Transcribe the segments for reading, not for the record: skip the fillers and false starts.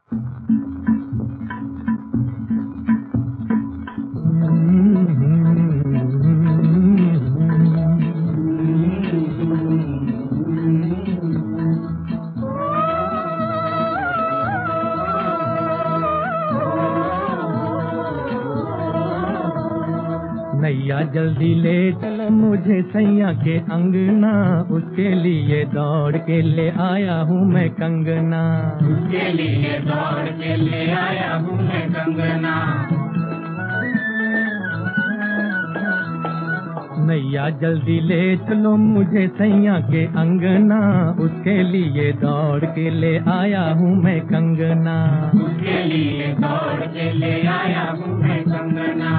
नैया जल्दी ले चलो मुझे सैया के अंगना, उसके लिए दौड़ के ले आया हूँ मैं कंगना। उसके लिए दौड़ के ले आया हूँ मैं कंगना। नैया जल्दी ले चलो मुझे सैया के अंगना, उसके लिए दौड़ के ले आया हूँ मैं कंगना। उसके लिए दौड़ के ले आया हूँ मैं कंगना।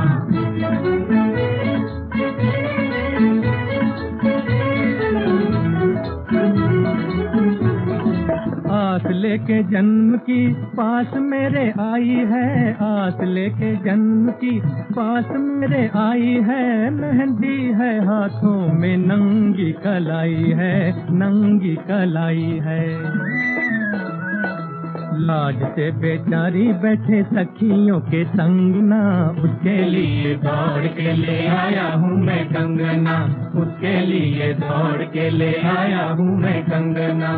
आस लेके जन्म की पास मेरे आई है, आस लेके जन्म की पास मेरे आई है। मेहंदी है हाथों में नंगी कलाई है, नंगी कलाई है। लाज से बेचारी बैठे सखियों के संग ना, उसके लिए दौड़ के ले आया हूँ मैं कंगना। उसके लिए दौड़ के ले आया हूँ मैं कंगना।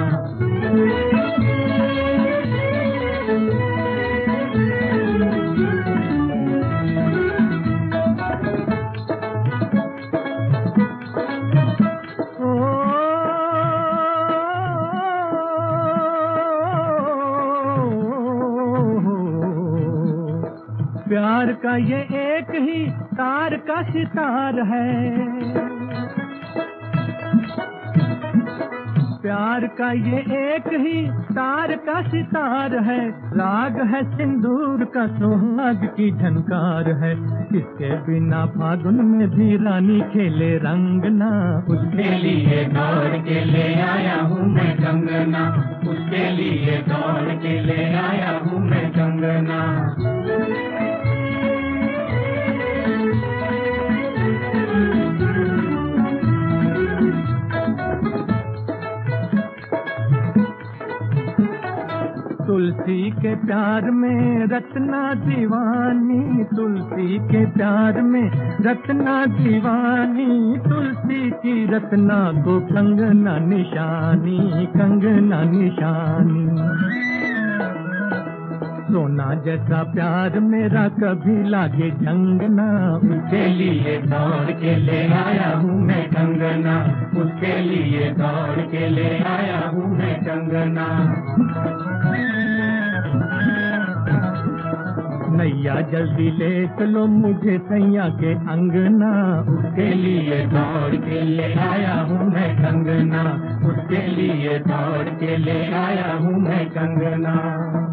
प्यार का ये एक ही तार का सितार है, प्यार का ये एक ही तार का सितार है। राग है सिंदूर का सुहाग की झनकार है, इसके बिना फागुन में भी रानी खेले रंग ना। उसके लिए दौड़ के ले आया हूँ मैं कंगना। उसके लिए दौड़ के ले आया हूँ मैं कंगना। तुलसी के प्यार में रत्ना दीवानी, तुलसी के प्यार में रत्ना दीवानी। तुलसी की रत्ना को कंगना निशानी, कंगना निशानी। सोना जैसा प्यार मेरा कभी लागे जंग ना, उसके लिए दौड़ के ले आया हूँ मैं कंगना। उसके लिए दौड़ के ले आया हूँ मैं कंगना। नैया जल्दी ले चलो मुझे सैया के अंगना, उसके लिए दौड़ के ले आया हूँ मैं कंगना। उसके लिए दौड़ के ले आया हूँ मैं कंगना।